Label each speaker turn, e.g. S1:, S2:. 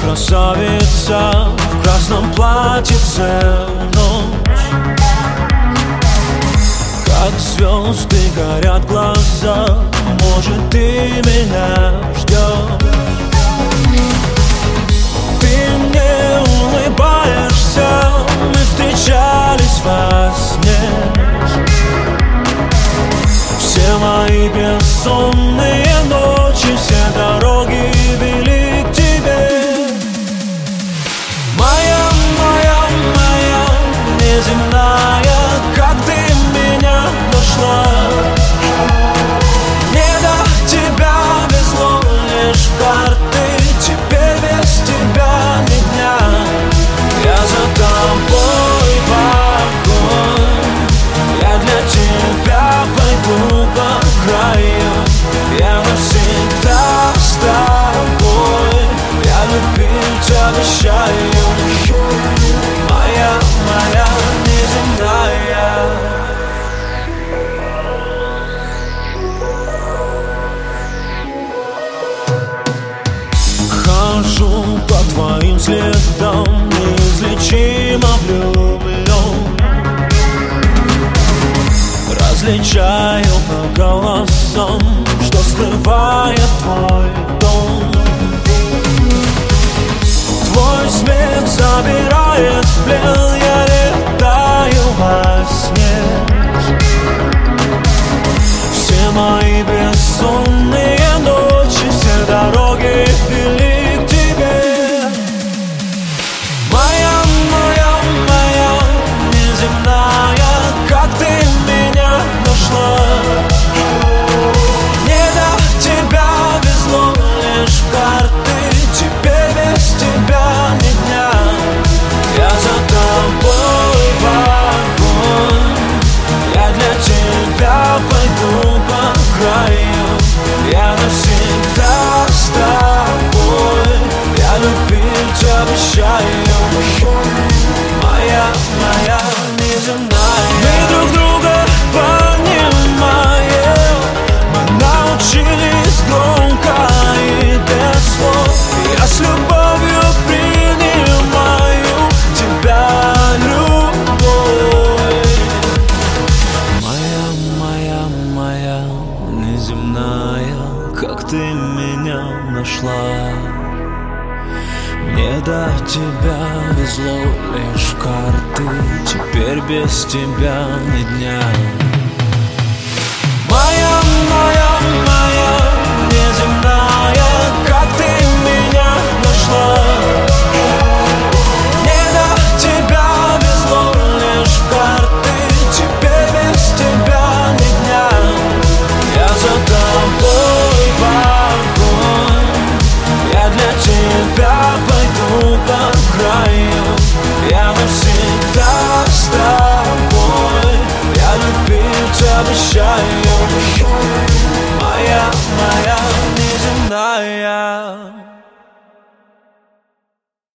S1: красавица в красном платьице ночь. Как звезды горят глаза, может, ты меня ждешь. Ты мне улыбаешься, мы встречались во сне. Все мои бессонные ночи, все дороги вели к тебе. Моя, моя, моя неземная, как ты меня нашла. Мне до тебя везло лишь карты, теперь без тебя ни дня. Я за тобой в огонь, я для тебя пойду по краю. Я навсегда с тобой, я любить обещаю. Моя, моя неземная. Хожу по твоим следам, неизлечимо влюблен. Различаю по голосам, что скрывает твой дом. Твой смех забирает в плен, я летаю во сне. Все мои бессонные ночи, все дороги вели к тебе. Моя, моя, моя неземная, как ты меня нашла. Мне до тебя везло лишь карты, теперь без тебя ни дня. Я за тобой в огонь, я для тебя пойду по краю. Я навсегда с тобой, я любить обещаю. Моя, моя неземная. Мы друг друга понимаем, мы научились громко и без слов. Я с любовью принимаю тебя, любовь. Моя, моя, моя неземная, как ты меня нашла. Мне до тебя везло лишь карты, теперь без тебя ни дня. Моя, моя, моя неземная, как ты меня нашла. Мне до тебя везло лишь карты, теперь без тебя ни дня. Я за тобой в огонь, я для тебя пойду по краю. Я навсегда с тобой, я любить обещаю.